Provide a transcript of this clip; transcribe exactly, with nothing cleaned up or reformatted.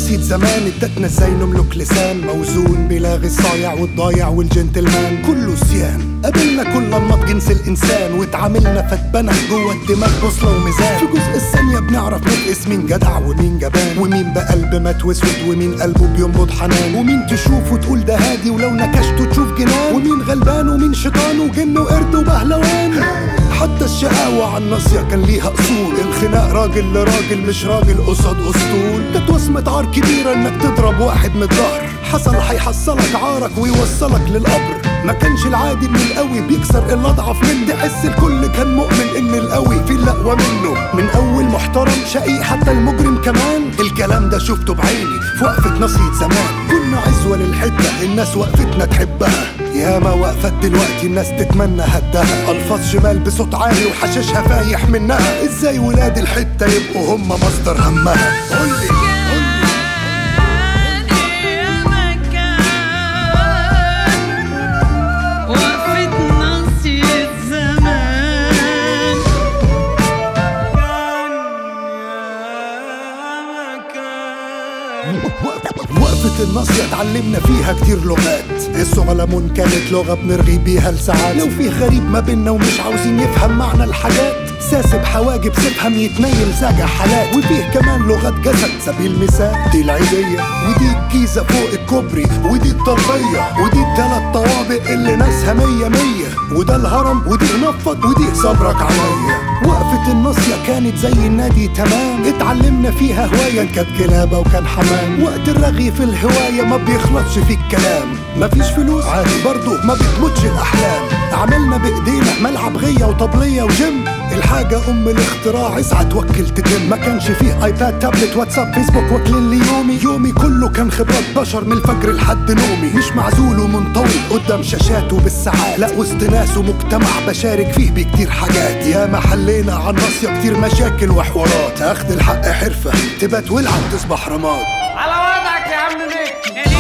نصية زمان ادتنا ازاي نملك لسان موزون بيلاغي الصايع والضايع والجنتلمان كله سيان. قابلنا كل انماط جنس الانسان واتعاملنا فتبنى جوه الدماغ بوصله وميزان. في جزء الثانيه بنعرف نقيس مين جدع ومين جبان، ومين بقلب مات واسود ومين قلبه بينبض حنان، ومين تشوف وتقول ده هادي ولو نكشته تشوف جنان، ومين غلبان ومين شيطان وجن وقرد وبهلوان. حتى الشقاوة على الناصية كان ليها أصول، الخناق راجل لراجل مش راجل قصاد أسطول. كانت وصمة عار كبيرة إنك تضرب واحد من الظهر، حصل هيحصلك عارك ويوصلك للقبر. ما كانش العادي إن القوي بيكسر الأضعف منه، تحس الكل كان مؤمن إن القوي في الأقوى منه. من أول محترم شقيق حتى المجرم كمان، الكلام ده شفته بعيني في وقفة نصية زمان. كنا عزوة للحتة الناس وقفتنا تحبها، ياما وقفت دلوقتي الناس تتمنى هدها. الفاظ شمال بصوت عالي وحشاشها فايح منها، ازاي ولاد الحتة يبقوا هم مصدر همها؟ قولي وقفة الناصية اتعلمنا فيها كتير لغات، الصغلمون كانت لغة بنرغي بيها لساعات. لو في غريب ما بينا ومش عاوزين يفهم معنى الحاجات، ساسب حواجب سيبهم يتنيل زاجع حالات. وفيه كمان لغات جسد سبيل المثال، دي العيدية ودي الجيزة فوق الكوبري ودي الطلبية ودي التلات طوابق اللي ناسها مية مية، وده الهرم ودي نفض ودي صبرك عليا. وقفة الناصية كانت زي النادي تمام، اتعلمنا فيها هواية كانت كلابة وكان حمام. وقت الرغي في الهواية ما بيخلصش في الكلام، مفيش فلوس عادي برضو ما بتموتش الأحلام. عملنا بإيدينا ملعب غية وطبلية وجيم، الحاجة أم الاختراع اسعى توكل تتم. ما كانش فيه ايباد تابلت واتساب فيسبوك واكلين لي يومي، يومي كله كان خبرات بشر من الفجر لحد نومي. مش معزول ومنطوي قدام شاشاته بالساعات، لا وسط ناس ومجتمع بشارك فيه بكتير حاجات. يا ما حلينا على الناصية كتير مشاكل وحوارات، اخد الحق حرفة تبات والعب تصبح رماد. على وضعك يا عم ميك.